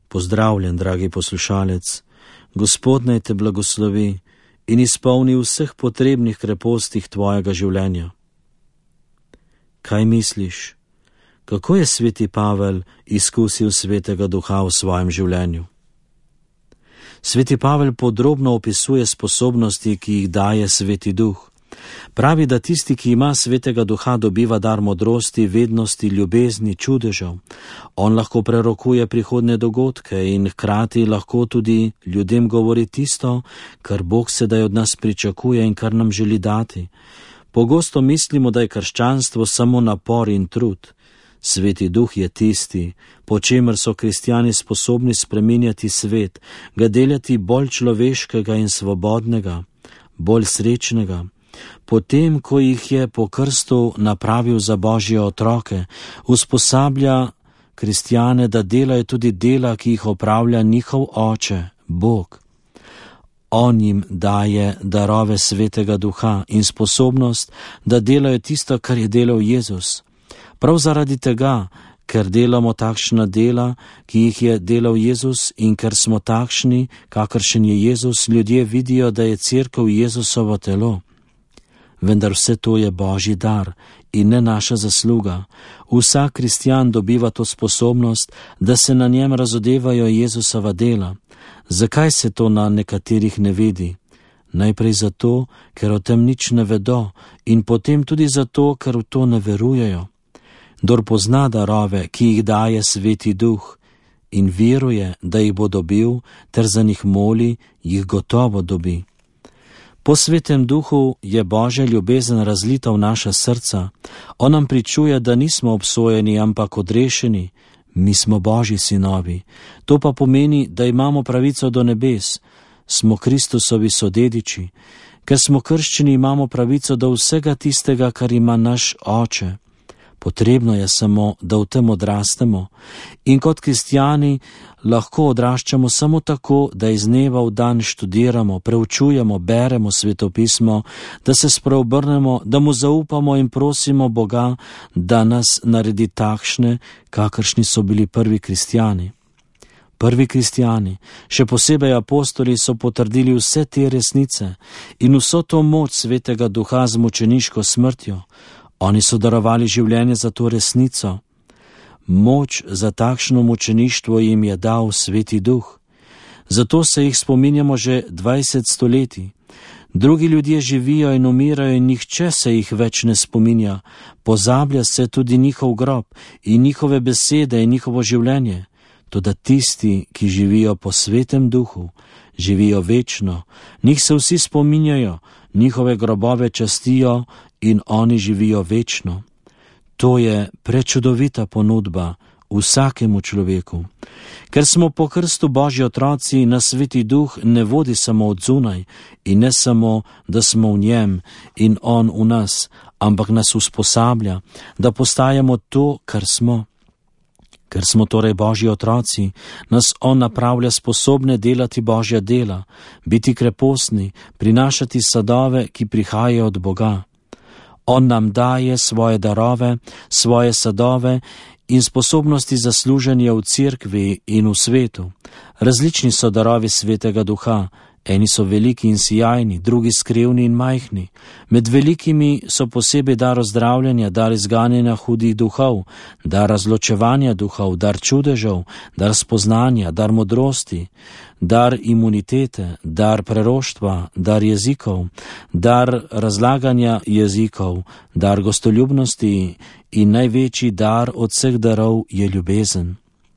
Pozdravljen, dragi poslušalec, Gospod naj te blagoslovi in izpolni vseh potrebnih krepostih tvojega življenja. Kaj misliš, kako je sveti Pavel izkusil svetega duha v svojem življenju? Sveti Pavel podrobno opisuje sposobnosti, ki jih daje sveti duh. Pravi, da tisti, ki ima svetega duha, dobiva dar modrosti, vednosti, ljubezni, čudežev. On lahko prerokuje prihodne dogodke in hkrati lahko tudi ljudem govori tisto, kar Bog sedaj od nas pričakuje in kar nam želi dati. Pogosto mislimo, da je krščanstvo samo napor in trud. Sveti duh je tisti, po čemer so kristjani sposobni spreminjati svet, ga delati bolj človeškega in svobodnega, bolj srečnega. Potem, ko jih je po krstu napravil za Božje otroke, usposablja kristjane, da delajo tudi dela, ki jih opravlja njihov Oče, Bog. On jim daje darove svetega duha in sposobnost, da delajo tisto, kar je delal Jezus. Prav zaradi tega, ker delamo takšna dela, ki jih je delal Jezus, in ker smo takšni, kakršen je Jezus, ljudje vidijo, da je cerkev Jezusovo telo. Vendar vse to je Božji dar in ne naša zasluga. Vsak kristjan dobiva to sposobnost, da se na njem razodevajo Jezusova dela. Zakaj se to na nekaterih ne vidi? Najprej zato, ker o tem nič ne vedo, in potem tudi zato, ker v to ne verujejo. Kdor pozna darove, ki jih daje sveti duh, in veruje, da jih bo dobil, ter za njih moli, jih gotovo dobi. Po svetem duhu je Božja ljubezen razlita v naša srca. On nam pričuje, da nismo obsojeni, ampak odrešeni. Mi smo Božji sinovi. To pa pomeni, da imamo pravico do nebes. Smo Kristusovi sodediči. Ker smo krščeni, imamo pravico do vsega tistega, kar ima naš Oče. Potrebno je samo, da v tem odrastemo. In kot kristjani lahko odraščamo samo tako, da iz dneva v dan študiramo, preučujemo, beremo svetopismo, da se spreobrnemo, da mu zaupamo in prosimo Boga, da nas naredi takšne, kakršni so bili prvi kristjani. Prvi kristjani, še posebej apostoli, so potrdili vse te resnice in vso to moč svetega duha z mučeniško smrtjo. Oni so darovali življenje za to resnico. Moč za takšno mučeništvo jim je dal sveti duh. Zato se jih spominjamo že 20 stoletij. Drugi ljudje živijo in umirajo in nihče se jih več ne spominja. Pozablja se tudi njihov grob in njihove besede in njihovo življenje. Toda tisti, ki živijo po svetem duhu, živijo večno. Njih se vsi spominjajo, njihove grobove častijo in oni živijo večno. To je prečudovita ponudba vsakemu človeku. Ker smo po krstu Božji otroci, nas sveti duh ne vodi samo od zunaj in ne samo, da smo v njem in on v nas, ampak nas usposablja, da postajamo to, kar smo. Ker smo torej Božji otroci, nas on napravlja sposobne delati Božja dela, biti krepostni, prinašati sadove, ki prihajajo od Boga. On nam daje svoje darove, svoje sadove in sposobnosti za služenje v cerkvi in v svetu. Različni so darovi svetega duha. Eni so veliki in sijajni, drugi skrivni in majhni. Med velikimi so posebej dar ozdravljanja, dar izganjanja hudih duhov, dar razločevanja duhov, dar čudežev, dar spoznanja, dar modrosti, dar imunitete, dar preroštva, dar jezikov, dar razlaganja jezikov, dar gostoljubnosti in največji dar od vseh darov je ljubezen.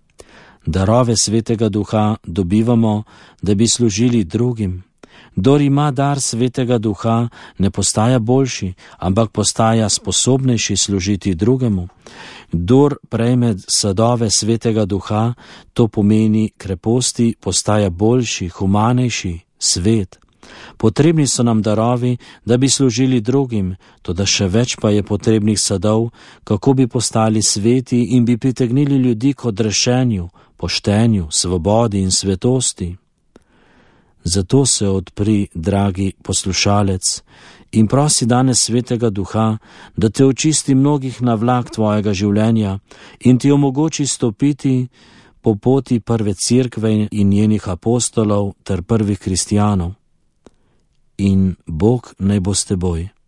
Darove svetega duha dobivamo, da bi služili drugim. Kdor ima dar svetega duha, ne postaja boljši, ampak postaja sposobnejši služiti drugemu. Kdor prejme sadove svetega duha, to pomeni kreposti, postaja boljši, humanejši, svet. Potrebni so nam darovi, da bi služili drugim, toda še več pa je potrebnih sadov, kako bi postali sveti in bi pritegnili ljudi k odrešenju, poštenju, svobodi in svetosti. Zato se odpri, dragi poslušalec, in prosi danes svetega duha, da te očisti mnogih navlak tvojega življenja in ti omogoči stopiti po poti prve cerkve in njenih apostolov ter prvih kristjanov. In Bog naj bo s teboj.